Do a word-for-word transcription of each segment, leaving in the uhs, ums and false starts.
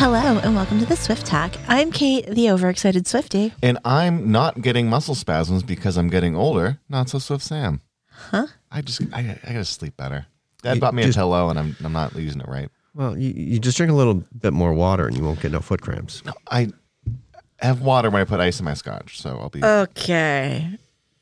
Hello and welcome to the Swift Talk. I'm Kate, the overexcited Swiftie. And I'm not getting muscle spasms because I'm getting older. Not so Swift Sam. Huh? I just, I, I gotta sleep better. Dad You bought me just- a pillow and I'm, I'm not using it right. Well, you, you just drink a little bit more water and you won't get no foot cramps. I have water when I put ice in my scotch, so I'll be. Okay.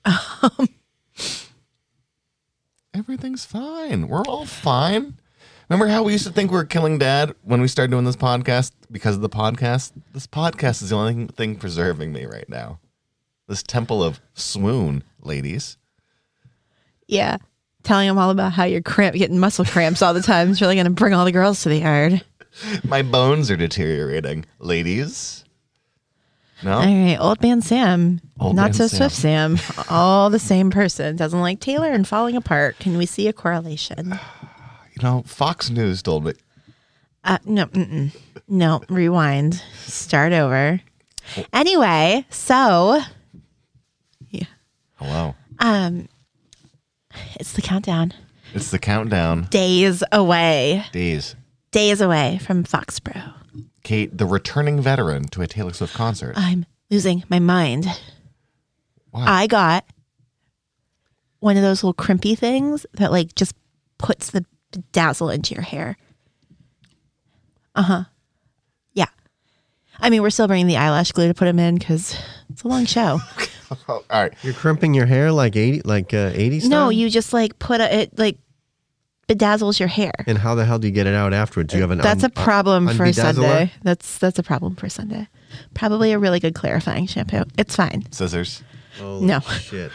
Everything's fine. We're all fine. Remember how we used to think we were killing Dad when we started doing this podcast because of the podcast? This podcast is the only thing preserving me right now. This temple of swoon, ladies. Yeah. Telling them all about how you're cramp, getting muscle cramps all the time. It's really going to bring all the girls to the yard. My bones are deteriorating, ladies. No? All right. Old man Sam. Old Not man so Sam. Swift Sam. All the same person. Doesn't like Taylor and falling apart. Can we see a correlation? You know, Fox News told me. Uh, no, mm-mm. no, rewind. Start over. Anyway, so yeah, Hello. um, it's the countdown. It's the countdown. Days away. Days. Days away from Foxborough. Kate, the returning veteran to a Taylor Swift concert. I'm losing my mind. Why? I got one of those little crimpy things that like just puts the dazzle into your hair. Uh-huh. Yeah. I mean, we're still bringing the eyelash glue to put them in because it's a long show. Oh, all right. You're crimping your hair like eighty, like uh, eighties. No, you just like put a, it like bedazzles your hair. And how the hell do you get it out afterwards? Do you have an? That's un- a problem un- for unbedazzler? Sunday. That's that's a problem for Sunday. Probably a really good clarifying shampoo. It's fine. Scissors. Holy No. shit.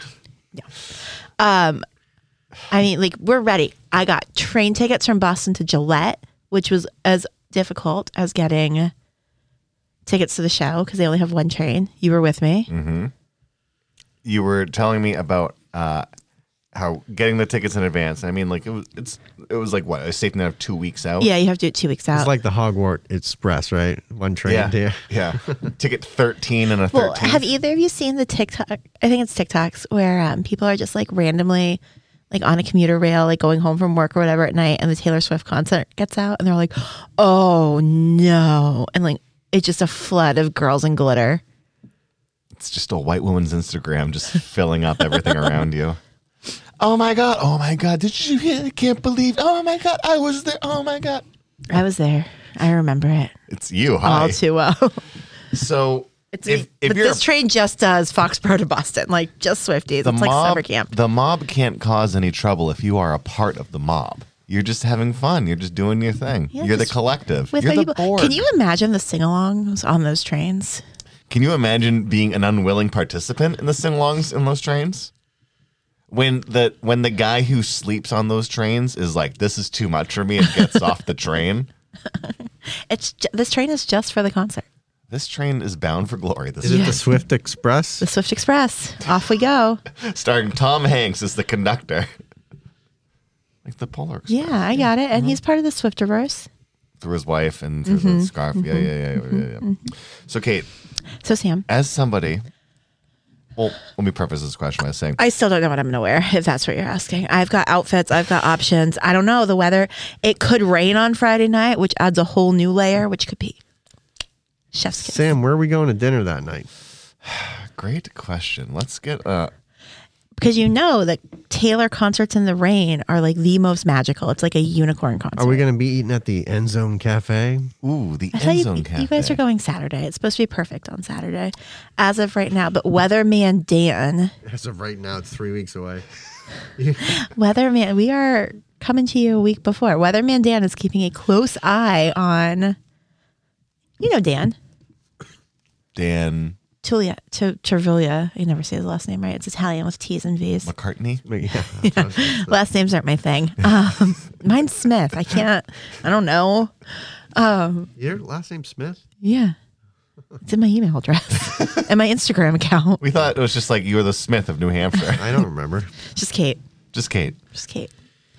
Um, I mean, like we're ready. I got train tickets from Boston to Gillette, which was as difficult as getting tickets to the show because they only have one train. You were with me. Mm-hmm. You were telling me about uh, how getting the tickets in advance. I mean, like it was. It's. It was like what a safety net of two weeks out. Yeah, you have to do it two weeks out. It's like the Hogwarts Express, right? One train Yeah. day. Yeah. Ticket thirteen and a well, thirteen. have either of you seen the TikTok? I think it's TikToks where um, people are just like randomly like on a commuter rail, like going home from work or whatever at night, and the Taylor Swift concert gets out, and they're like, "Oh no!" And like it's just a flood of girls and glitter. It's just a white woman's Instagram just filling up everything around you. Oh my God. Oh my God. Did you hear? I can't believe. Oh my God. I was there. Oh my God. I was there. I remember it It's you. Hi. all too well. So It's if, me. if But you're this train just does Foxborough to Boston, like just Swifties. the It's like mob, summer camp. the mob can't cause any trouble if you are a part of the mob. You're just having fun. You're just doing your thing. Yeah, You're the just collective. With You're my the people. board. Can you imagine the sing-alongs on those trains? Can you imagine being an unwilling participant in the sing-alongs in those trains? When the when the guy who sleeps on those trains is like, this is too much for me and gets off the train. It's ju- this train is just for the concert. This train is bound for glory. This Is is it the Swift Express? The Swift Express. Off we go. starring Tom Hanks as the conductor. Like the Polar Express. Yeah, I got it. And he's part of the Swiftiverse. Through his wife and through Mm-hmm. the scarf. Yeah, yeah, yeah, yeah, yeah, yeah. So, Kate, So Sam, as somebody, well, let me preface this question by saying, I still don't know what I'm going to wear, if that's what you're asking. I've got outfits. I've got options. I don't know. The weather, it could rain on Friday night, which adds a whole new layer, which could be chef's kiss. Sam, where are we going to dinner that night? great question. Let's get uh Because you know that Taylor concerts in the rain are like the most magical. It's like a unicorn concert. Are we going to be eating at the End Zone Cafe? ooh the I thought End you, Zone Cafe. you guys are going Saturday. It's supposed to be perfect on Saturday as of right now. But Weatherman Dan, As of right now, it's three weeks away. Weatherman, we are coming to you a week before. Weatherman Dan is keeping a close eye on, you know, Dan. Dan Tulia, T- Terviglia. I never say his last name right. It's Italian with T's and V's. McCartney. Yeah. that's what I was gonna say. Last names aren't my thing. Um, mine's Smith. I can't, I don't know. Um, Your last name Smith? yeah. It's in my email address and my Instagram account. We thought it was just like you were the Smith of New Hampshire. I don't remember. Just Kate. Just Kate. Just Kate.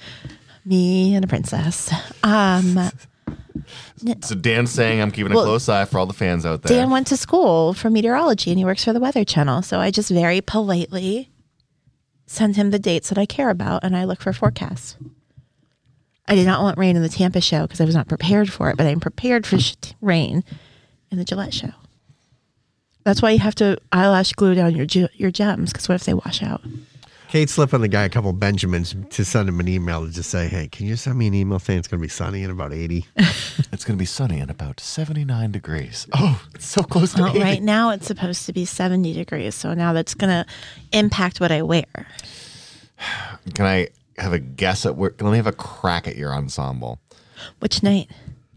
Me and a princess. Um, So Dan's saying I'm keeping a Well, close eye for all the fans out there. Dan went to school for meteorology and he works for the Weather Channel. So I just very politely send him the dates that I care about and I look for forecasts. I did not want rain in the Tampa show because I was not prepared for it, but I'm prepared for sh- rain in the Gillette show. That's why you have to eyelash glue down your ge- your gems, because what if they wash out? Kate slipped on the guy a couple Benjamins to send him an email to just say, hey, can you send me an email saying it's going to be sunny and about eighty? It's going to be sunny and about seventy-nine degrees. Oh, it's so close to Well, eighty. right now it's supposed to be seventy degrees, so now that's going to impact what I wear. Can I have a guess at where? Let me have a crack at your ensemble. Which night?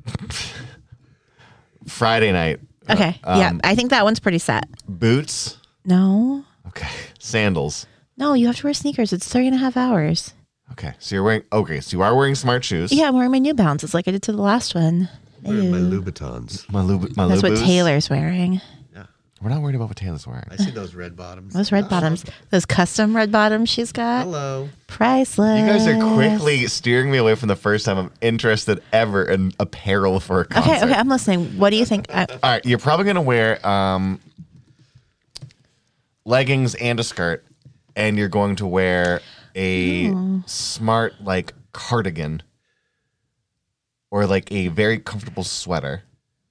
Friday night. Okay, Uh, yeah, um, I think that one's pretty set. Boots. No, Okay. Sandals. no, you have to wear sneakers. It's three and a half hours. Okay. So you're wearing. Okay. So you are wearing smart shoes. Yeah, I'm wearing my New Balances like I did to the last one. Where are my Ew. Louboutins? My Lub- my That's what Lubus. Taylor's wearing. We're not worried about what Taylor's wearing. I see those red bottoms. Those red bottoms, those custom red bottoms she's got. Hello. Priceless. You guys are quickly steering me away from the first time I'm interested ever in apparel for a concert. Okay, okay, I'm listening. What do you think? I, All right, you're probably gonna wear um, leggings and a skirt, and you're going to wear a smart like cardigan or like a very comfortable sweater,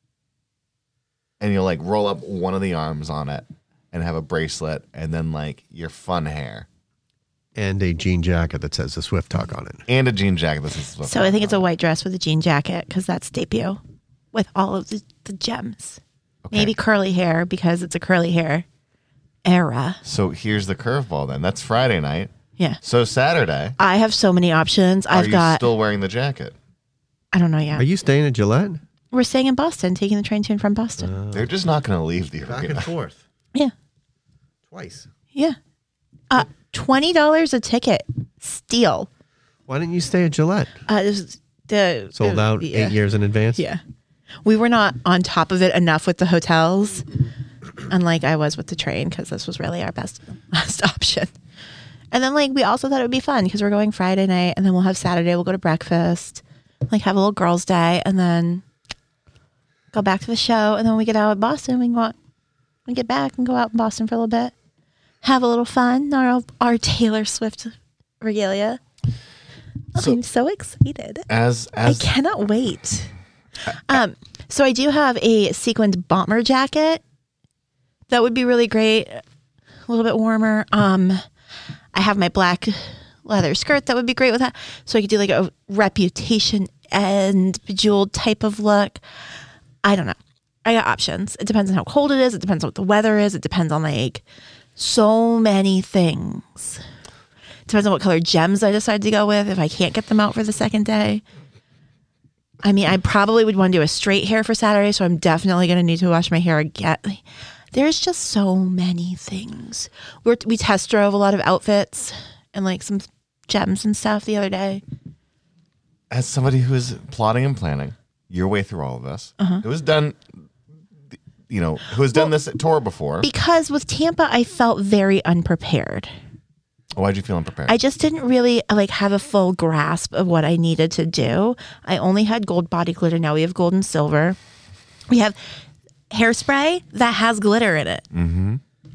and you'll like roll up one of the arms on it and have a bracelet, and then like your fun hair And a jean jacket that says the Swift Talk on it. and a jean jacket. This is so I think it's a white dress with a jean jacket because that's debut with all of the, the gems. Okay. Maybe curly hair because it's a curly hair era. So here's the curveball. Then that's Friday night. Yeah. So Saturday, I have so many options. are I've you got, still wearing the jacket? I don't know yet. Are you staying at Gillette? We're staying in Boston, taking the train to and from Boston. They're just not going to leave the Back arena. and forth. yeah. Twice. Yeah. Uh, twenty dollars a ticket. Steal. Why didn't you stay at Gillette? Uh, this is the Sold uh, out yeah. eight years in advance? Yeah. We were not on top of it enough with the hotels, unlike I was with the train, because this was really our best last option. And then, like, we also thought it would be fun because we're going Friday night, and then we'll have Saturday. We'll go to breakfast, like, have a little girls' day, and then go back to the show. And then when we get out of Boston, we can go out, we get back and go out in Boston for a little bit, have a little fun, our, our Taylor Swift regalia. So- I'm so excited. As I as cannot wait. Um, so I do have a sequined bomber jacket. That would be really great. A little bit warmer. Um, I have my black leather skirt. That would be great with that. So I could do like a Reputation and Bejeweled type of look. I don't know. I got options. It depends on how cold it is. It depends on what the weather is. It depends on like so many things. Depends on what color gems I decide to go with if I can't get them out for the second day. I mean, I probably would want to do a straight hair for Saturday, so I'm definitely going to need to wash my hair again. There's just so many things. We're, we test drove a lot of outfits and like some gems and stuff the other day. as somebody who is plotting and planning your way through all of this, Uh-huh. who has done, you know, who has done this tour before. Because with Tampa, I felt very unprepared. Why'd you feel unprepared? I just didn't really like have a full grasp of what I needed to do. I only had gold body glitter. Now we have gold and silver. We have hairspray that has glitter in it. Mm-hmm.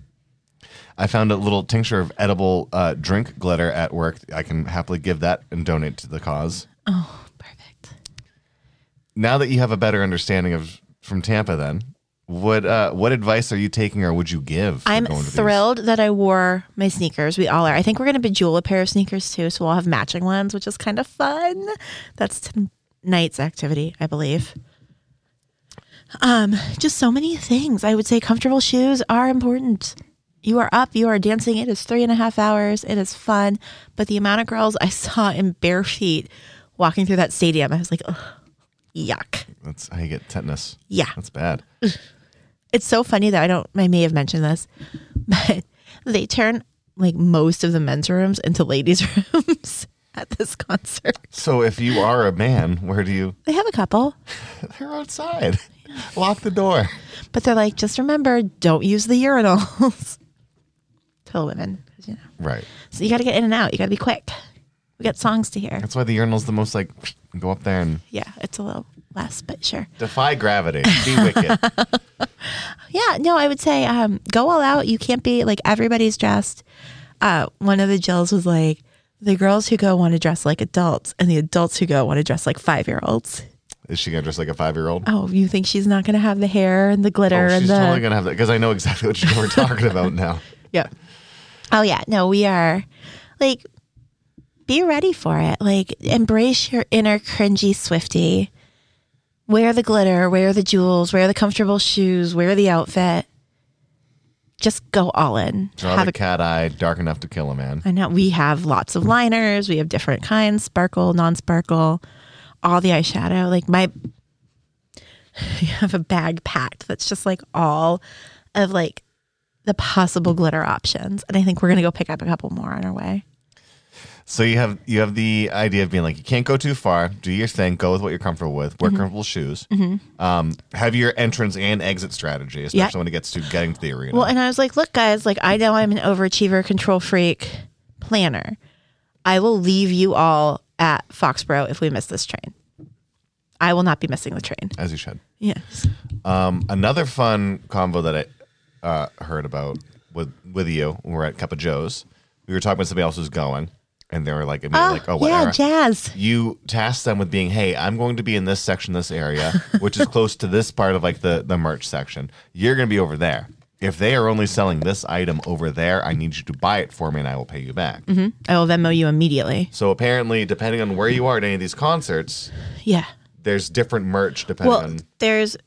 I found a little tincture of edible uh, drink glitter at work. I can happily give that and donate to the cause. Oh, perfect. Now that you have a better understanding of from Tampa, then what uh, what advice are you taking, or would you give? for I'm going to these? thrilled that I wore my sneakers. We all are. I think we're going to bejewel a pair of sneakers too, so we'll have matching ones, which is kind of fun. That's tonight's activity, I believe. Um, just so many things. I would say comfortable shoes are important. You are up, you are dancing. It is three and a half hours. It is fun. But the amount of girls I saw in bare feet walking through that stadium, I was like, ugh, yuck. That's how you get tetanus. Yeah. That's bad. It's so funny that I don't, I may have mentioned this, but they turn like most of the men's rooms into ladies' rooms at this concert. So if you are a man, where do you? They have a couple, They're outside. Lock the door. but they're like, just remember, don't use the urinals. To the women, 'cause, you know. Right. So you got to get in and out. You got to be quick. We got songs to hear. That's why the urinal's the most like go up there and Yeah, it's a little less, but sure. defy gravity. Be wicked. Yeah, no, I would say um, go all out. You can't be like everybody's dressed. Uh, one of the Jills was like, The girls who go want to dress like adults, and the adults who go want to dress like five-year-olds. Is she gonna dress like a five-year-old? Oh, you think she's not going to have the hair and the glitter Oh, and she's the... totally gonna have that because I know exactly what we're talking about now. Yeah. Oh, yeah. No, we are, like, be ready for it. Like, embrace your inner cringy Swiftie. Wear the glitter, wear the jewels, wear the comfortable shoes, wear the outfit. Just go all in. Draw Have the a- cat eye, dark enough to kill a man. I know. We have lots of liners. We have different kinds, sparkle, non-sparkle, all the eyeshadow. Like, my... You have a bag packed that's just, like, all of, like, the possible glitter options. And I think we're going to go pick up a couple more on our way. So you have you have the idea of being like, you can't go too far. Do your thing. Go with what you're comfortable with. Wear Mm-hmm. comfortable shoes. Um, have your entrance and exit strategy, especially Yeah. when it gets to getting to the arena. Well, and I was like, look, guys, like, I know I'm an overachiever, control freak, planner. I will leave you all at Foxborough if we miss this train. I will not be missing the train. As you should. Yes. Um, another fun combo that I uh, heard about with with you when we were at Cup of Joe's, we were talking with somebody else who's going, and they were like, immediately Oh, like, oh, what yeah, era? jazz. You tasked them with being, hey, I'm going to be in this section, this area, which is close to this part of like the, the merch section. You're going to be over there. If they are only selling this item over there, I need you to buy it for me and I will pay you back. I will Venmo you immediately. So apparently, depending on where you are at any of these concerts, Yeah. there's different merch depending Well, on. there's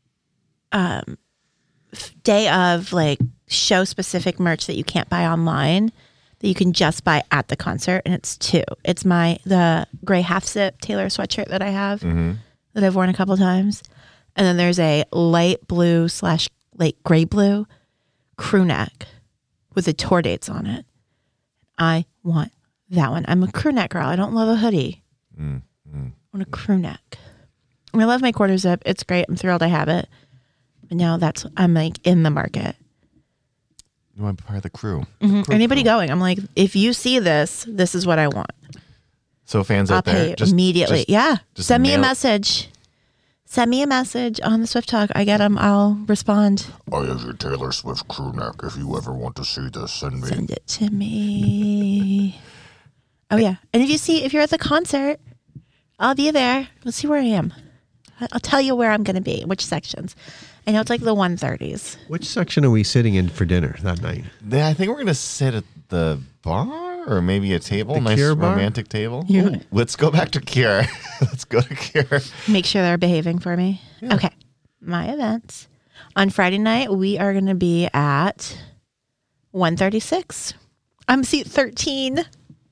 um f- day of like show specific merch that you can't buy online that you can just buy at the concert, and it's two. It's my the gray half zip Taylor sweatshirt that I have that I've worn a couple times, and then there's a light blue slash light gray blue crew neck with the tour dates on it. I want that one. I'm a crew neck girl. I don't love a hoodie. I want a crew neck. I love my quarter zip. It's great. I'm thrilled I have it. But now that's I'm like in the market. You want to be part of the crew. The crew Anybody crew. going? I'm like, if you see this, this is what I want. So fans I'll out there, pay just immediately. just- yeah. just Send me a mail- message. Send me a message on the Swift Talk. I get them. I'll respond. I have your Taylor Swift crew neck. If you ever want to see this, send me. Send it to me. Oh yeah. And if you see, if you're at the concert, I'll be there. Let's see where I am. I- I'll tell you where I'm going to be, which sections. I know it's like the one thirties. Which section are we sitting in for dinner that night? Yeah, I think we're gonna sit at the bar or maybe a table, The nice Cure bar? romantic table. Yeah. Ooh, let's go back to Cure. Let's go to Cure. Make sure they're behaving for me. Okay. My events. On Friday night, we are going to be at one thirty-six. I'm seat thirteen.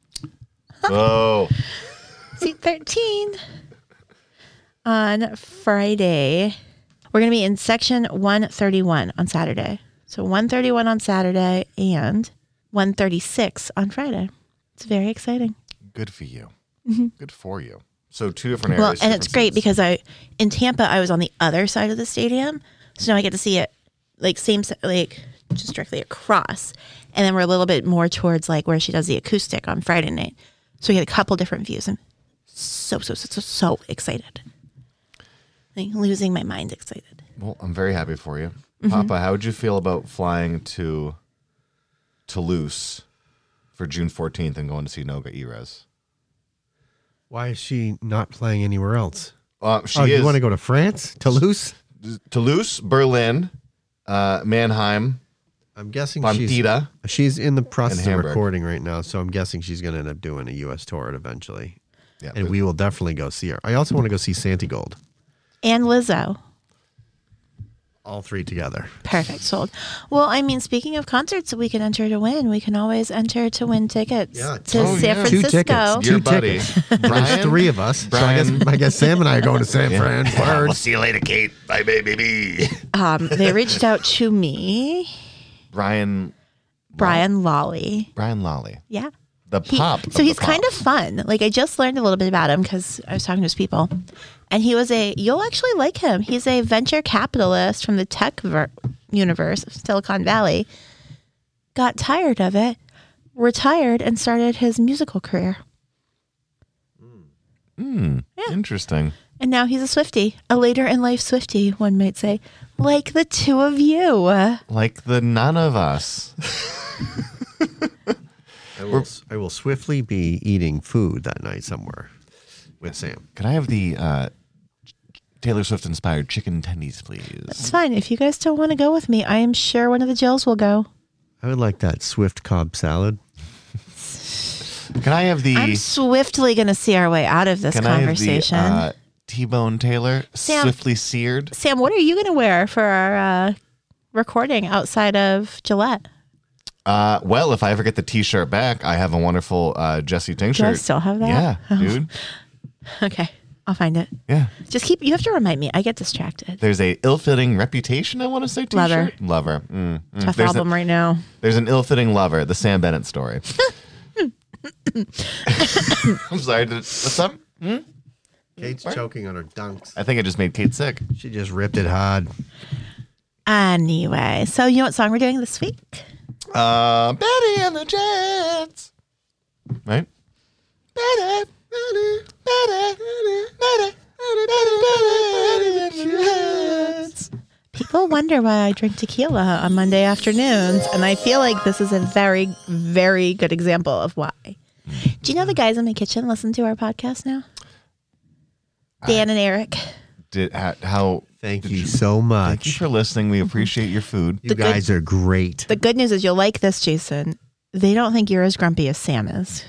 Whoa. Seat thirteen. On Friday, we're going to be in section one thirty-one on Saturday. So one thirty-one on Saturday and one thirty-six on Friday. It's very exciting. Good for you. Good for you. So two different areas. Well, and different it's great seats. because I in Tampa I was on the other side of the stadium, so now I get to see it like same s- like just directly across, and then we're a little bit more towards like where she does the acoustic on Friday night, so we get a couple different views. I'm so so so so, so excited, like losing my mind excited. Well, I'm very happy for you. Mm-hmm. Papa, how would you feel about flying to Toulouse for June fourteenth and going to see Noga Erez? Why is she not playing anywhere else? Uh, she oh, is you want to go to France? Toulouse? Toulouse, Berlin, uh, Mannheim, I'm guessing she's, Pontida. she's in the process And of Hamburg. recording right now, so I'm guessing she's going to end up doing a U S tour eventually. Yeah, And but- we will definitely go see her. I also want to go see Santigold. And Lizzo. All three together. Perfect, sold. Well, I mean, speaking of concerts that we can enter to win, we can always enter to win tickets Yeah, to oh, San yeah. Two Francisco. tickets. Your Two buddy, tickets. Brian. There's three of us. Brian. So I guess, I guess Sam and I are going to San Fran. Word. see you later, Kate. Bye, baby. Um, they reached out to me, Brian, Brian Lawley. Brian Lawley, Yeah. the He- pop. so he's kind of fun. Like I just learned a little bit about him because I was talking to his people, and he was a. You'll actually like him. He's a venture capitalist from the tech ver- universe of Silicon Valley. Got tired of it, retired, and started his musical career. Hmm. Interesting. And now he's a Swiftie, a later in life Swiftie, one might say, like the two of you. Like the none of us. I will will, I will swiftly be eating food that night somewhere with Sam. Can I have the uh, Taylor Swift inspired chicken tendies, please? It's fine. If you guys don't want to go with me, I am sure one of the Jills will go. I would like that Swift Cobb salad. Can I have the? I'm swiftly going to see our way out of this can conversation. I have the uh, T-bone Taylor Sam- swiftly seared? Sam, what are you going to wear for our uh, recording outside of Gillette? Uh, well, if I ever get the T-shirt back, I have a wonderful uh, Jesse Tincture. Do I still have that? Yeah, Oh. dude. Okay, I'll find it. Yeah. Just keep. You have to remind me. I get distracted. There's a ill-fitting Reputation, I want to say, T-shirt. Lover. Lover. Mm, mm. Tough There's album a, right now. There's an ill-fitting Lover, the Sam Bennett story. I'm sorry. Did, what's up? Hmm? Kate's What? choking on her dunks. I think I just made Kate sick. She just ripped it hard. Anyway, so you know what song we're doing this week? Uh, Betty and the Jets. Right? Betty, Betty, Betty, Betty, Betty, Betty, Betty, Betty, Jets. People wonder why I drink tequila on Monday afternoons, and I feel like this is a very, very good example of why. Do you know the guys in my kitchen listen to our podcast now? Dan and Eric. Did how, how? Thank did you so much. Thank you for listening. We appreciate your food. You The good- guys are great. The good news is you'll like this, Jason. They don't think you're as grumpy as Sam is.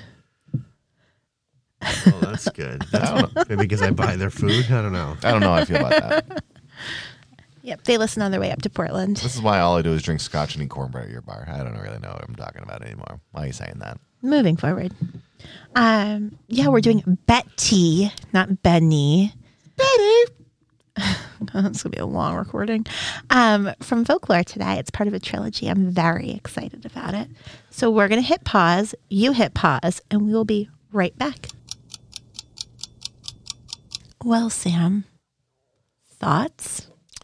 Oh, that's good. That's maybe because I buy their food. I don't know. I don't know how I feel about that. Yep, they listen on their way up to Portland. This is why all I do is drink scotch and eat cornbread at your bar. I don't really know what I'm talking about anymore. Why are you saying that? Moving forward. Um, yeah, we're doing Betty, not Benny. Betty. It's going to be a long recording. Um, from Folklore today. It's part of a trilogy. I'm very excited about it. So we're going to hit pause. You hit pause, and we will be right back. Well, Sam, thoughts?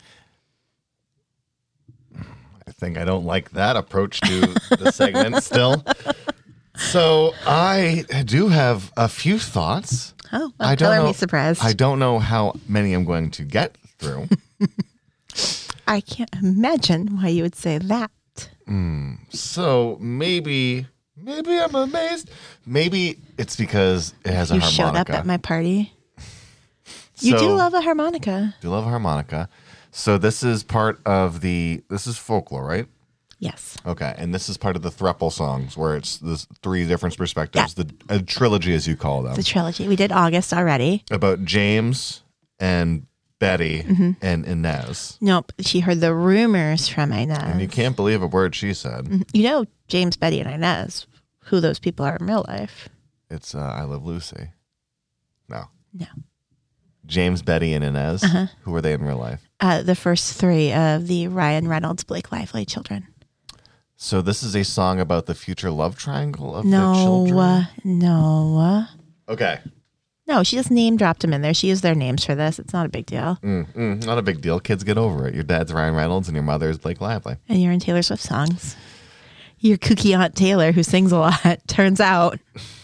I think I don't like that approach to the segment still. So I do have a few thoughts. Oh, well, I don't color know. me surprised. I don't know how many I'm going to get through. I can't imagine why you would say that. So maybe, maybe I'm amazed. Maybe it's because it has a You harmonica. showed up at my party. You do So- love a harmonica. Do love a harmonica. So this is part of the. This is folklore, right? Yes. Okay, and this is part of the thruple songs, where it's the three different perspectives, the a trilogy, as you call them, The trilogy. We did August already. about James and Betty Mm-hmm. and Inez. Nope. She heard the rumors from Inez. And you can't believe a word she said. You know James, Betty, and Inez, who those people are in real life. It's uh, I Love Lucy. No. No. James, Betty, and Inez. Uh-huh. Who were they in real life? Uh, the first three of the Ryan Reynolds, Blake Lively children. So this is a song about the future love triangle of the No, children. uh, no. Okay. No, she just name dropped them in there. She used their names for this. It's not a big deal. Mm, mm, not a big deal. Kids get over it. Your dad's Ryan Reynolds and your mother's Blake Lively. And you're in Taylor Swift songs. Your kooky Aunt Taylor, who sings a lot, turns out.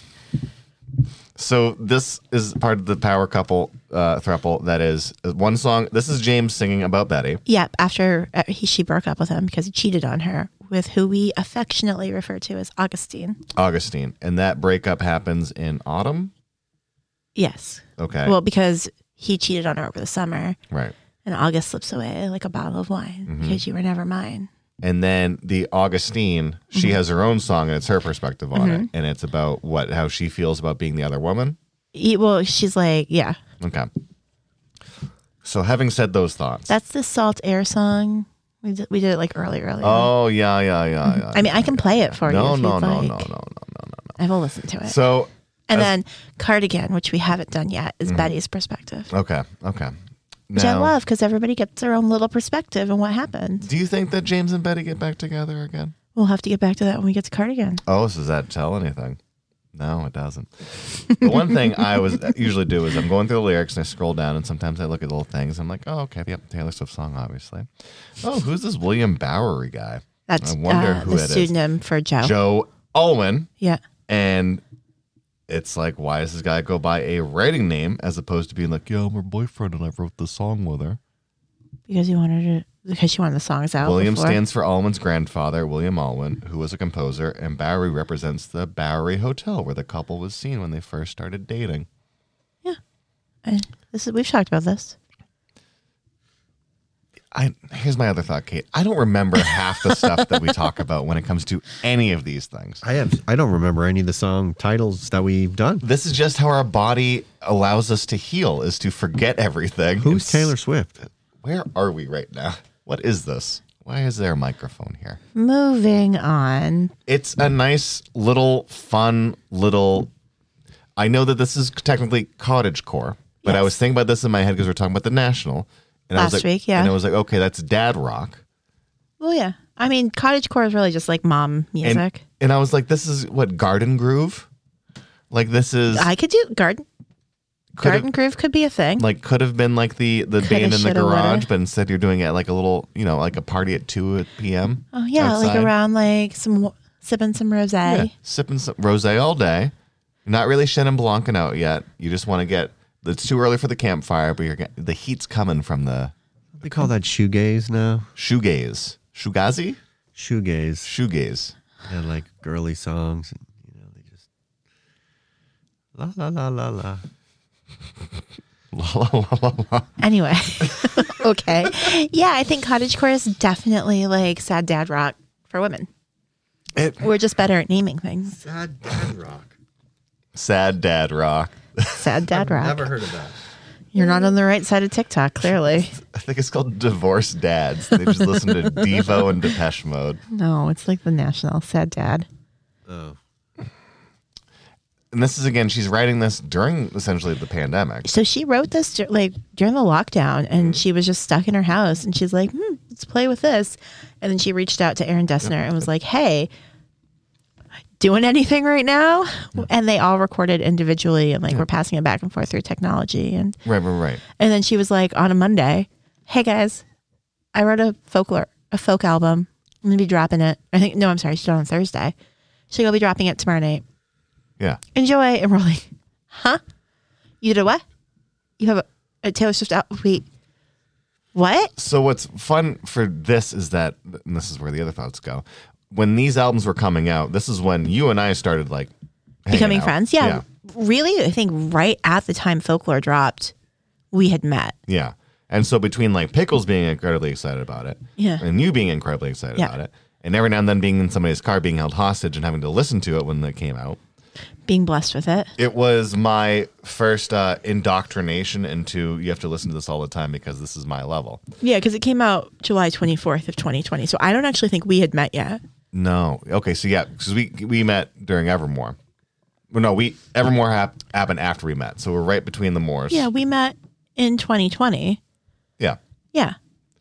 So this is part of the power couple uh, throuple. That is uh, one song. This is James singing about Betty. Yep, after uh, he, she broke up with him because he cheated on her with who we affectionately refer to as Augustine. Augustine. And that breakup happens in autumn. Yes. Okay. Well, because he cheated on her over the summer, right. and August slips away like a bottle of wine Mm-hmm. because you were never mine. And then the Augustine, she Mm-hmm. has her own song and it's her perspective on it. And it's about what, how she feels about being the other woman. He- well, she's like, yeah, Okay. So having said those thoughts. that's the Salt Air song. We did, we did it like early, early. oh, yeah, yeah, yeah, yeah. I mean, I can play it for no, you. If no, you'd no, like. no, no, no, no, no. I will listen to it. So, and as- then Cardigan, which we haven't done yet, Mm-hmm. is Betty's perspective, okay, okay. which I Now, love because everybody gets their own little perspective on what happened. do you think that James and Betty get back together again? We'll have to get back to that when we get to Cardigan. Oh, so does that tell anything? No, it doesn't. The one thing I was usually do is I'm going through the lyrics and I scroll down and sometimes I look at little things. I'm like, oh, okay, yep, Taylor Swift song, obviously. Oh, who's this William Bowery guy? That's I wonder uh, who the it is. pseudonym for Joe. Joe Alwyn. Yeah. And it's like, why does this guy go by a writing name as opposed to being like, yo, I'm her boyfriend and I wrote the song with her? Because he wanted to because she wanted the songs out. William before. stands for Alwyn's grandfather, William Alwyn, who was a composer, and Bowery represents the Bowery Hotel, where the couple was seen when they first started dating. Yeah, I, this is we've talked about this. I here's my other thought, Kate. I don't remember half the stuff that we talk about when it comes to any of these things. I have. I don't remember any of the song titles that we've done. This is just how our body allows us to heal, is to forget everything. Who's It's- Taylor Swift? Where are we right now? What is this? Why is there a microphone here? Moving on. It's a nice little fun little. I know that this is technically cottagecore, but I Yes. was thinking about this in my head because we're talking about the National. And I was Last like, week, yeah. And I was like, okay, that's dad rock. Well, yeah. I mean, cottagecore is really just like mom And, music. and I was like, this is what, Garden Groove? Like this is I could do garden. Could've- Garden groove could be a thing. like could have been like the the Coulda, band in the shoulda, garage, woulda. but instead you're doing it at like a little, you know, like a party at two p.m. oh yeah, like outside. around like some wa- sipping some rosé. Yeah, sipping some rosé all day. You're not really Chenin Blancing out yet. You just want to get. It's too early for the campfire, but you're get, the heat's coming from the They call that shoegaze now. shoegaze, shoegazi, Shoegaze. shoegaze. And like girly songs, and you know they just la la la la la. La, la, la, la, la. Anyway, okay, yeah, I think cottagecore is definitely like sad dad rock for women. It, We're just better at naming things. Sad dad rock. sad dad rock. Sad dad rock. Never heard of that. You're not on the right side of TikTok, clearly. I think it's called divorced dads. They just listen to Devo and Depeche Mode. No, it's like the national sad dad. Oh, And this is again, she's writing this during essentially the pandemic. So she wrote this dur- like during the lockdown, and she was just stuck in her house, and she's like, hmm, let's play with this. And then she reached out to Aaron Dessner and was like, hey, doing anything right now? And they all recorded individually, and like we're passing it back and forth through technology. And Right, right, right. and then she was like on a Monday, hey guys, I wrote a folklore a folk album. I'm gonna be dropping it. I think no, I'm sorry, she's on Thursday. She'll be dropping it tomorrow night. Yeah. Enjoy. And we're like, huh? You did what? You have a, a Taylor Swift out? Wait, what? So what's fun for this is that, and this is where the other thoughts go. When these albums were coming out, this is when you and I started like hanging Becoming out. friends? Yeah, Really, I think right at the time Folklore dropped, we had met. Yeah. And so between like Pickles being incredibly excited about it, Yeah. and you being incredibly excited Yeah. about it, and every now and then being in somebody's car being held hostage and having to listen to it when it came out, Being blessed with it. it was my first uh, indoctrination into you have to listen to this all the time because this is my level. Yeah, because it came out July twenty-fourth of twenty twenty. So I don't actually think we had met yet. No. Okay. So yeah, because we we met during Evermore. Well, no, we Evermore hap- happened after we met, so we're right between the Moors. Yeah, we met in twenty twenty. Yeah. Yeah.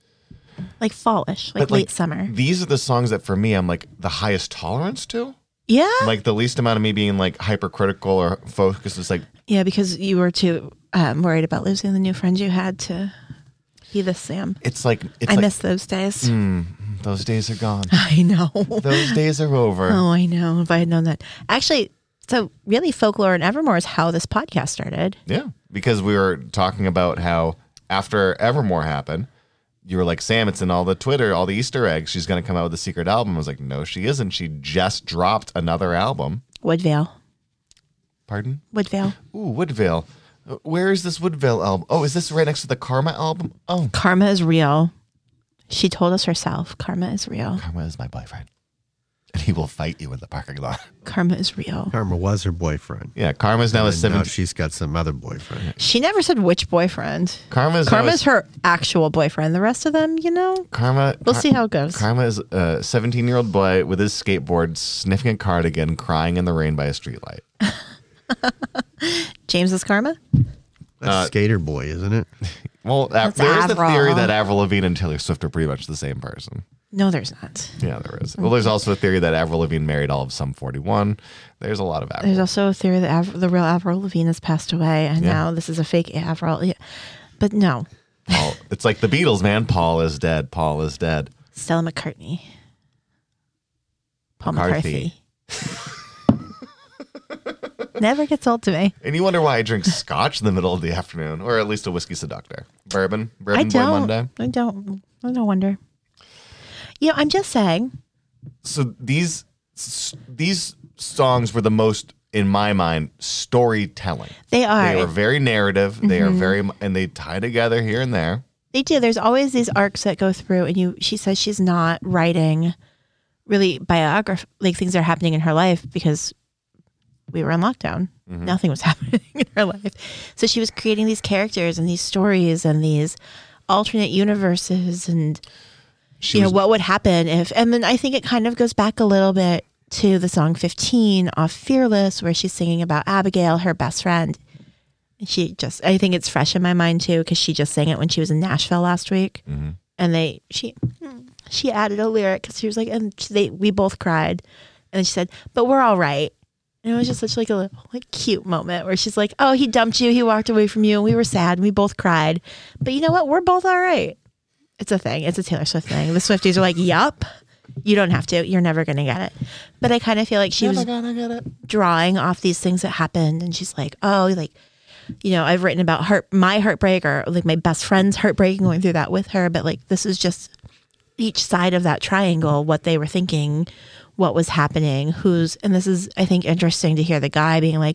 Like fallish, like But, late summer. These are the songs that for me I'm like the highest tolerance to. Yeah. Like the least amount of me being like hypercritical or focused is like Yeah, because you were too um, worried about losing the new friends you had to be this Sam. it's like it's I like, miss those days. those days are gone. I know. Those days are over. Oh, I know. If I had known that. Actually, so really Folklore and Evermore is how this podcast started. Yeah, because we were talking about how after Evermore happened, you were like, Sam, it's in all the Twitter, all the Easter eggs. She's going to come out with a secret album. I was like, no, she isn't. She just dropped another album. Woodvale. Pardon? Woodvale. Ooh, Woodvale. Uh, Where is this Woodvale album? Oh, is this right next to the Karma album? Oh, Karma is real. She told us herself, Karma is real. Karma is my boyfriend. And he will fight you in the parking lot. Karma is real. Karma was her boyfriend. Yeah, Karma's now a And now seven. she's got some other boyfriend. She never said which boyfriend. Karma's now Karma's a- her actual boyfriend. The rest of them, you know, Karma. we'll Kar- see how it goes. Karma is a seventeen-year-old boy with his skateboard, sniffing a cardigan, crying in the rain by a streetlight. James is Karma? That's Uh, Skater Boy, isn't it? Well, That's there is the Avril. theory that Avril Lavigne and Taylor Swift are pretty much the same person. No, there's not. Yeah, there is. Well, there's also a theory that Avril Lavigne married all of Sum forty-one. There's a lot of Avril. There's also a theory that Av- the real Avril Lavigne has passed away, and Yeah. now this is a fake Avril. Yeah. But no, Paul, it's like the Beatles, man. Paul is dead. Paul is dead. Stella McCartney. Paul McCarthy. McCarthy. Never gets old to me. And you wonder why I drink scotch in the middle of the afternoon, or at least a whiskey seductor. Bourbon, I bourbon boy don't. Monday. I don't. no wonder. You know, I'm just saying. So these these songs were the most, in my mind, storytelling. They are. They are very narrative. Mm-hmm. They are very, and they tie together here and there. They do. There's always these arcs that go through, and you. She says she's not writing really biography, like things that are happening in her life because we were in lockdown. Mm-hmm. Nothing was happening in her life. So she was creating these characters and these stories and these alternate universes and, she you was, know, what would happen if, and then I think it kind of goes back a little bit to the song fifteen off Fearless, where she's singing about Abigail, her best friend. And she just, I think it's fresh in my mind too, because she just sang it when she was in Nashville last week. Mm-hmm. And they, she, she added a lyric because she was like, and they, we both cried. And then she said, but we're all right. And it was just such like a little, like cute moment where she's like, oh, he dumped you. He walked away from you. And we were sad. And we both cried. But you know what? We're both all right. It's a thing. It's a Taylor Swift thing. The Swifties are like, yup. You don't have to. You're never going to get it. But I kind of feel like she never was gonna get it. drawing off these things that happened. And she's like, oh, like, you know, I've written about heart, my heartbreak or like my best friend's heartbreak and going through that with her. But like, this is just each side of that triangle, what they were thinking, what was happening, who's, and this is, I think, interesting to hear the guy being like,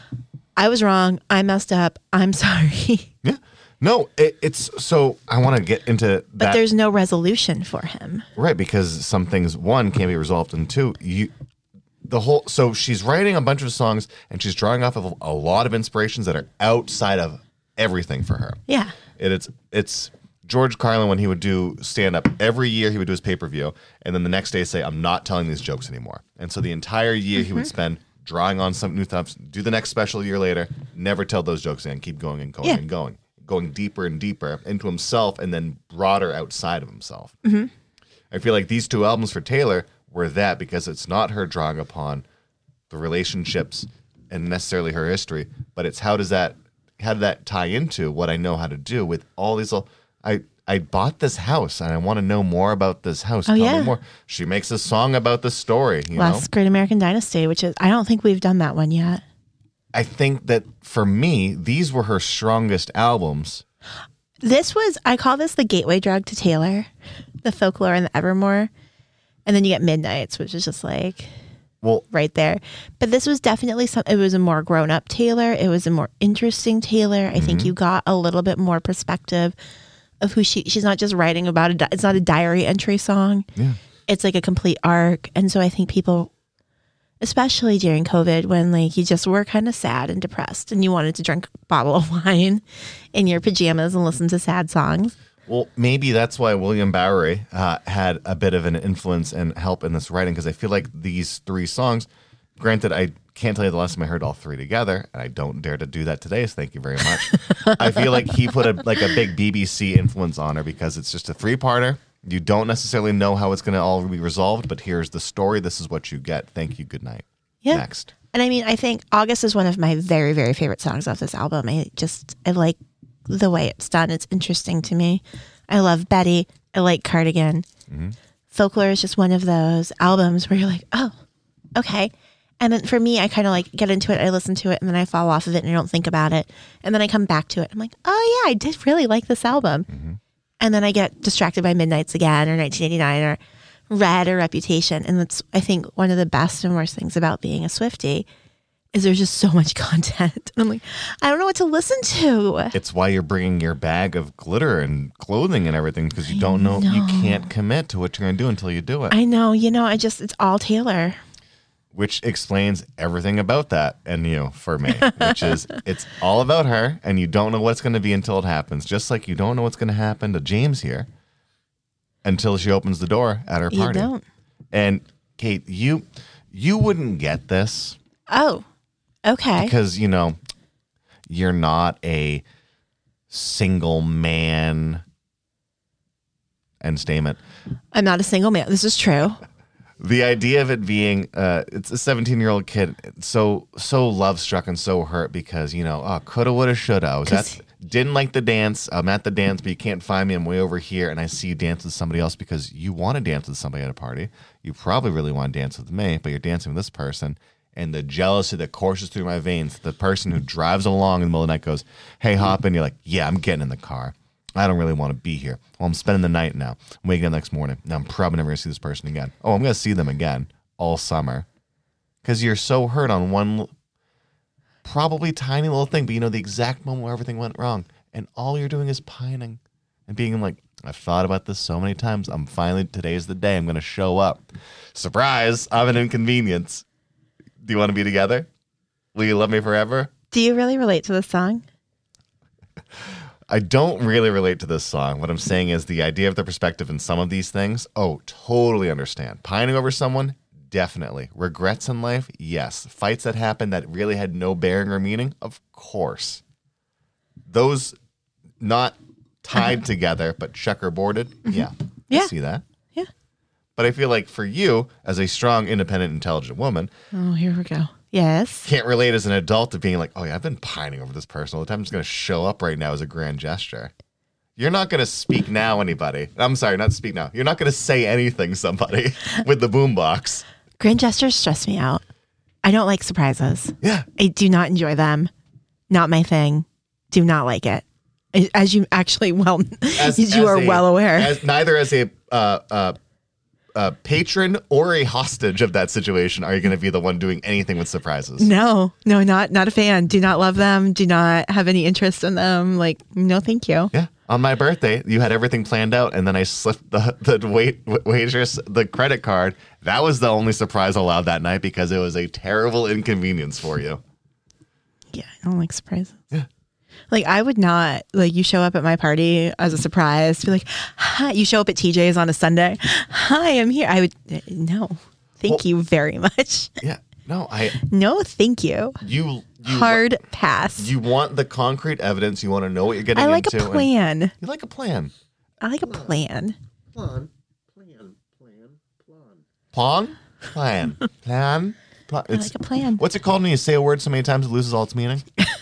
I was wrong. I messed up. I'm sorry. Yeah. No, it, it's so I want to get into that. But there's no resolution for him. Right. Because some things, one, can't be resolved, and two, you, the whole, so she's writing a bunch of songs and she's drawing off of a lot of inspirations that are outside of everything for her. Yeah. It, it's, it's, George Carlin, when he would do stand-up, every year he would do his pay-per-view, and then the next day say, I'm not telling these jokes anymore. And so the entire year mm-hmm. he would spend drawing on some new stuff, do the next special a year later, never tell those jokes again, keep going and going yeah. and going, going deeper and deeper into himself and then broader outside of himself. Mm-hmm. I feel like these two albums for Taylor were that, because it's not her drawing upon the relationships and necessarily her history, but it's how does that, how did that tie into what I know how to do with all these little... I, I bought this house and I want to know more about this house. Oh, Tell yeah. me more. She makes a song about the story. You Last know? Great American Dynasty, which is, I don't think we've done that one yet. I think that for me, these were her strongest albums. This was, I call this the gateway drug to Taylor, the Folklore and the Evermore. And then you get Midnights, which is just like... Well, right there. But this was definitely some, it was a more grown up Taylor. It was a more interesting Taylor. I mm-hmm. think you got a little bit more perspective of who she, she's not just writing about it. It's not a diary entry song. Yeah. It's like a complete arc. And so I think people, especially during COVID, when like you just were kind of sad and depressed and you wanted to drink a bottle of wine in your pajamas and listen to sad songs. Well, maybe that's why William Bowery uh, had a bit of an influence and help in this writing, because I feel like these three songs, granted, I can't tell you the last time I heard all three together, and I don't dare to do that today, so thank you very much. I feel like he put a like a big B B C influence on her, because it's just a three-parter. You don't necessarily know how it's going to all be resolved, but here's the story. This is what you get. Thank you. Good night. Yeah. Next. And I mean, I think August is one of my very, very favorite songs off this album. I just, I like the way it's done. It's interesting to me. I love Betty. I like Cardigan. Mm-hmm. Folklore is just one of those albums where you're like, oh, okay. And then for me, I kind of like get into it, I listen to it, and then I fall off of it and I don't think about it. And then I come back to it. I'm like, oh yeah, I did really like this album. Mm-hmm. And then I get distracted by Midnights again, or nineteen eighty-nine, or Red, or Reputation. And that's, I think, one of the best and worst things about being a Swiftie is there's just so much content. And I'm like, I don't know what to listen to. It's why you're bringing your bag of glitter and clothing and everything, because you don't know, know, you can't commit to what you're going to do until you do it. I know, you know, I just, it's all Taylor. Which explains everything about that and you for me, which is it's all about her, and you don't know what's going to be until it happens. Just like you don't know what's going to happen to James here until she opens the door at her party. You don't. And Kate, you you wouldn't get this. Oh, okay. Because, you know, you're not a single man. End statement. I'm not a single man. This is true. The idea of it being, uh, it's a seventeen-year-old kid, so so love-struck and so hurt because, you know, oh, coulda, woulda, shoulda. I was at, didn't like the dance. I'm at the dance, but you can't find me. I'm way over here, and I see you dance with somebody else because you want to dance with somebody at a party. You probably really want to dance with me, but you're dancing with this person. And the jealousy that courses through my veins, the person who drives along in the middle of the night goes, hey, hop in. You're like, yeah, I'm getting in the car. I don't really want to be here. Well, I'm spending the night now. I'm waking up next morning. Now I'm probably never going to see this person again. Oh, I'm going to see them again all summer. Because you're so hurt on one probably tiny little thing, but you know the exact moment where everything went wrong. And all you're doing is pining and being like, I've thought about this so many times. I'm finally, today's the day I'm going to show up. Surprise, I'm an inconvenience. Do you want to be together? Will you love me forever? Do you really relate to this song? I don't really relate to this song. What I'm saying is the idea of the perspective in some of these things, oh, totally understand. Pining over someone, definitely. Regrets in life, yes. Fights that happened that really had no bearing or meaning, of course. Those not tied together, but checkerboarded, yeah. Yeah. I see that. Yeah. But I feel like for you, as a strong, independent, intelligent woman, Oh, here we go. Yes. can't relate as an adult to being like, oh yeah, I've been pining over this person all the time. I'm just going to show up right now as a grand gesture. You're not going to speak now, anybody. I'm sorry, not speak now. You're not going to say anything, somebody, with the boombox. Grand gestures stress me out. I don't like surprises. Yeah. I do not enjoy them. Not my thing. Do not like it. As you actually well, As, as you as are a- well aware. As, neither as a uh, uh, uh, patron or a hostage of that situation are you going to be the one doing anything with surprises. No, no, not not a fan. Do not love them. Do not have any interest in them. Like, no, thank you. Yeah. On my birthday, you had everything planned out, and then I slipped the, the wait, waitress the credit card. That was the only surprise allowed that night because it was a terrible inconvenience for you. Yeah, I don't like surprises. Yeah. Like, I would not, like, you show up at my party as a surprise, be like, hi, you show up at T J's on a Sunday. Hi, I'm here. I would, no, thank Well- you very much. Yeah. No, I No, thank you. you you Hard pass. You want the concrete evidence. You want to know what you're getting I like into. a and- plan. You like a plan. I like a plan. Plan, plan, plan, plan. Plan? Plan. Plan? Plan. I It's, like a plan. what's it called when you say a word so many times it loses all its meaning?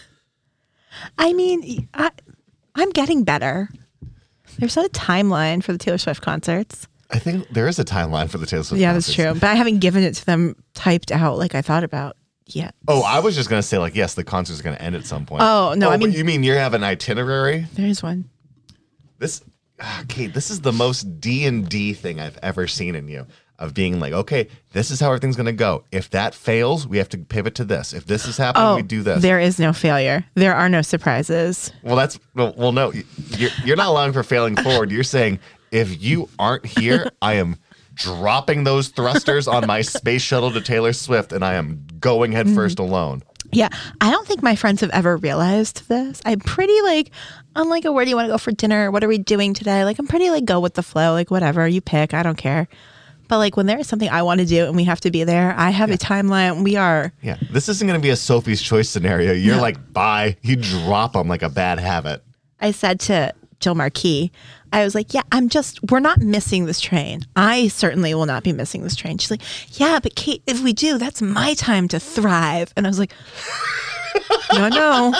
I mean, I, I'm getting better. There's not a timeline for the Taylor Swift concerts. I think there is a timeline for the Taylor Swift Yeah, that's concerts. true. But I haven't given it to them typed out like I thought about yet. Oh, I was just going to say, like, yes, the concert's going to end at some point. Oh, no, I but mean- you mean you have an itinerary? There's one. This, ah, Kate, this is the most D and D thing I've ever seen in you. Of being like, okay, this is how everything's going to go. If that fails, we have to pivot to this. If this is happening, Oh, we do this. there is no failure. There are no surprises. Well, that's well, well no, you're, you're not allowing for failing forward. You're saying if you aren't here, I am dropping those thrusters on my space shuttle to Taylor Swift, and I am going head first alone. Yeah, I don't think my friends have ever realized this. I'm pretty like, I'm like, oh, where do you want to go for dinner? What are we doing today? Like, I'm pretty like go with the flow. Like, whatever you pick, I don't care. But like when there is something I want to do and we have to be there, I have a timeline. We are. Yeah, this isn't going to be a Sophie's Choice scenario. You're like, bye. You drop them like a bad habit. I said to Jill Marquis, I was like, yeah, I'm just, we're not missing this train. I certainly will not be missing this train. She's like, yeah, but Kate, if we do, that's my time to thrive. And I was like, no, no,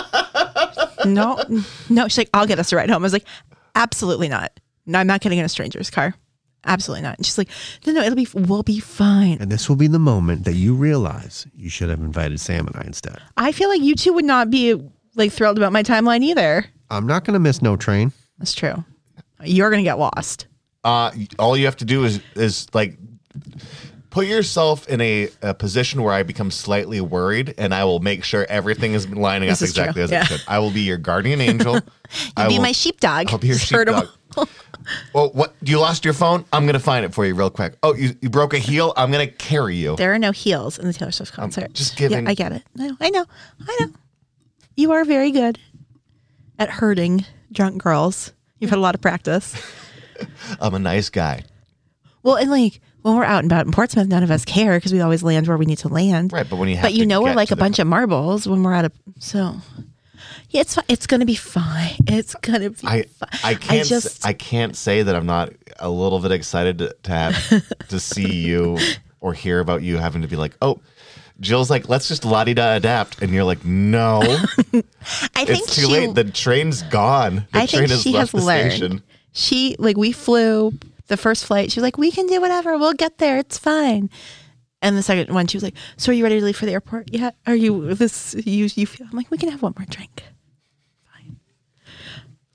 no, no. She's like, I'll get us a ride home. I was like, absolutely not. No, I'm not getting in a stranger's car. Absolutely not. And she's like, no, no, it'll be, we'll be fine. And this will be the moment that you realize you should have invited Sam and I instead. I feel like you two would not be like thrilled about my timeline either. I'm not going to miss no train. That's true. You're going to get lost. Uh, all you have to do is is like put yourself in a, a position where I become slightly worried, and I will make sure everything is lining This up is exactly true. as Yeah. it should. I will be your guardian angel. I You'll be will- my sheepdog. I'll be your Herd 'em sheepdog. all. Well, what? You lost your phone? I'm gonna find it for you real quick. Oh, you, you broke a heel? I'm gonna carry you. There are no heels in the Taylor Swift concert. just giving- Yeah, I get it. I know. I know. I know. You are very good at herding drunk girls. You've had a lot of practice. I'm a nice guy. Well, and like when we're out and about in Portsmouth, none of us care because we always land where we need to land. Right, but when you have but you to know we're get like to a the- bunch of marbles when we're at a so. Yeah, it's fi- it's gonna be fine. It's gonna be. I fine. I can't s- just I can't say that I'm not a little bit excited to, to have to see you or hear about you having to be like, oh, Jill's like, let's just la-di-da adapt, and you're like, no, I think it's too she, late. The train's gone. The I train think has she left has the learned. station. She like we flew the first flight. She was like, "We can do whatever. We'll get there. It's fine." And the second one, she was like, "So are you ready to leave for the airport? Yeah. Are you this? You you feel?" I'm like, "We can have one more drink." Fine.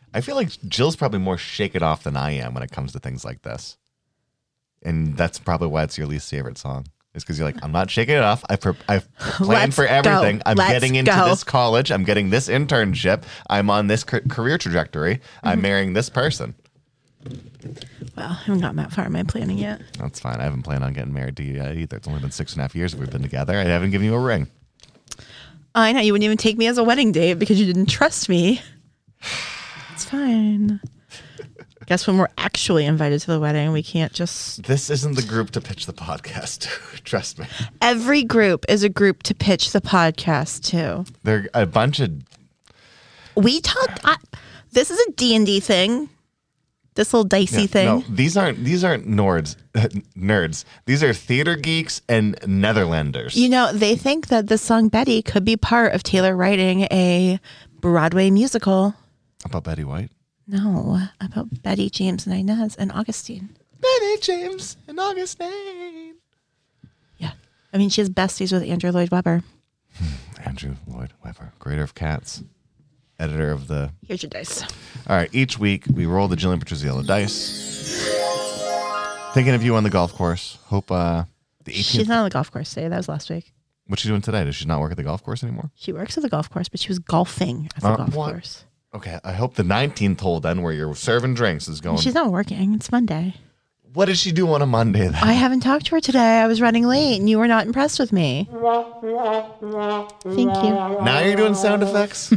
I feel like Jill's probably more shake it off than I am when it comes to things like this. And that's probably why it's your least favorite song. It's because you're like, I'm not shaking it off. I've, pre- I've planned Let's for everything. go. I'm Let's getting into go. this college. I'm getting this internship. I'm on this ca- career trajectory. Mm-hmm. I'm marrying this person. Well, I haven't gotten that far in my planning yet. That's fine. I haven't planned on getting married to you yet either. It's only been six and a half years we've been together. I haven't given you a ring. I know you wouldn't even take me as a wedding date because you didn't trust me. It's fine. Guess when we're actually invited to the wedding, we can't just. This isn't the group to pitch the podcast to. Trust me. Every group is a group to pitch the podcast to. They're a bunch of. We talk. I, this is a D and D thing. This little dicey Yeah, thing. No, these aren't. These aren't nerds. Nerds. These are theater geeks and Netherlanders. You know, they think that the song Betty could be part of Taylor writing a Broadway musical. About Betty White. No, about Betty, James, and Inez and Augustine. Betty, James, and Augustine. Yeah. I mean, she has besties with Andrew Lloyd Webber. Andrew Lloyd Webber, creator of Cats, editor of the. Here's your dice. All right, each week we roll the Jillian Petruzziello dice. Thinking of you on the golf course. Hope uh, the eighteenth. She's not on the golf course today. That was last week. What's she doing today? Does she not work at the golf course anymore? She works at the golf course, but she was golfing at the Uh, golf what? course. Okay, I hope the nineteenth hole then where you're serving drinks is going. She's not working. It's Monday. What does she do on a Monday then? I haven't talked to her today. I was running late, and you were not impressed with me. Thank you. Now you're doing sound effects?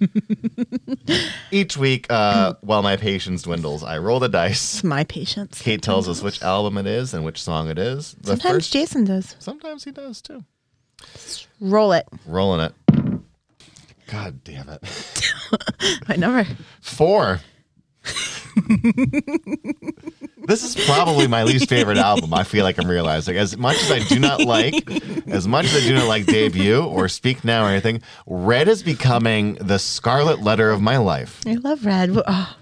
Each week, uh, while my patience dwindles, I roll the dice. It's my patience. Kate tells us which album it is and which song it is. The Sometimes first, Jason does. sometimes he does too. Roll it. Rolling it. God damn it. My number. Four. This is probably my least favorite album. I feel like I'm realizing. As much as I do not like, as much as I do not like Debut or Speak Now or anything, Red is becoming the scarlet letter of my life. I love Red. Oh.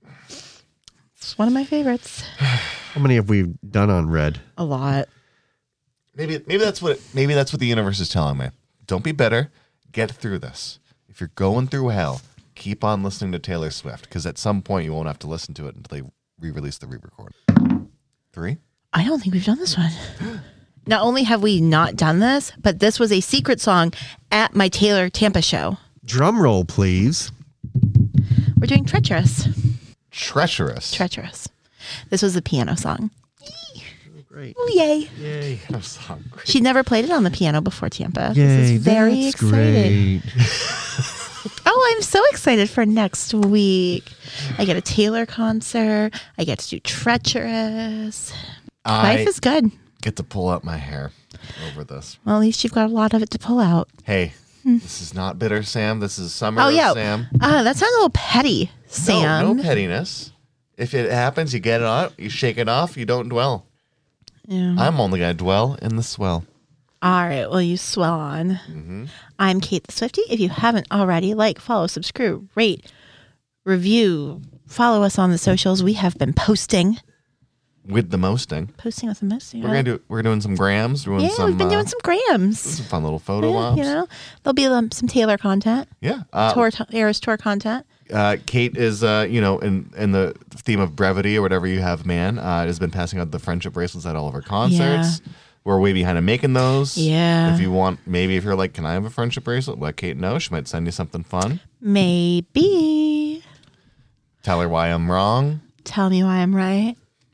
It's one of my favorites. How many have we done on Red? A lot. Maybe maybe that's what maybe that's what the universe is telling me. Don't be bitter. Get through this. If you're going through hell, keep on listening to Taylor Swift because at some point you won't have to listen to it until they re-release the re-record. Three? I don't think we've done this one. Not only have we not done this, but this was a secret song at my Taylor Tampa show. Drum roll, please. We're doing Treacherous. Treacherous. Treacherous. This was a piano song. Great. Oh, yay. Yay. I'm so hungry. She'd never played it on the piano before Tampa. Yay, this is very that's exciting. great. Oh, I'm so excited for next week. I get a Taylor concert. I get to do Treacherous. I Life is good. get to pull out my hair over this. Well, at least you've got a lot of it to pull out. Hey, this is not bitter, Sam. This is summer, Oh, yeah. Sam. Uh, that sounds a little petty, Sam. No, no pettiness. If it happens, you get it on. You shake it off. You don't dwell. Yeah. I'm only going to dwell in the swell. All right. Well, you swell on. Mm-hmm. I'm Kate the Swiftie. If you haven't already, like, follow, subscribe, rate, review, follow us on the socials. We have been posting. With the mosting. Posting with the mosting. We're gonna do. We're doing some grams. Doing Yeah, some. we've been uh, doing some grams. some fun little photo Yeah, ops. you know, there'll be um, some Taylor content, Yeah. Uh, tour, t- Eras tour content. uh, Kate is, uh, you know, in in the theme of brevity or whatever you have, man, uh, has been passing out the friendship bracelets at all of our concerts. We're way behind in making those. Yeah. If you want, maybe if you're like, can I have a friendship bracelet? Let Kate know. She might send you something fun. Maybe. Tell her why I'm wrong. Tell me why I'm right.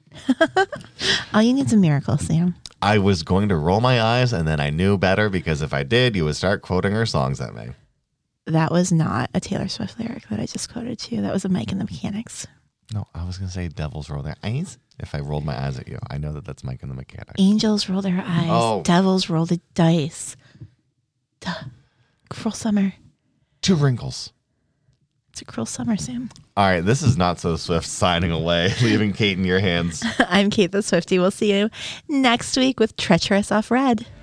All you need is a miracle, Sam. I was going to roll my eyes, and then I knew better because if I did, you would start quoting her songs at me. That was not a Taylor Swift lyric that I just quoted to you. That was a Mike and the Mechanics. No, I was going to say devils roll their eyes. If I rolled my eyes at you, I know that that's Mike and the Mechanics. Angels roll their eyes. Oh. Devils roll the dice. Duh. Cruel summer. Two wrinkles. It's a cruel summer, Sam. All right, this is Not So Swift signing away, leaving Kate in your hands. I'm Kate the Swiftie. We'll see you next week with Treacherous off Red.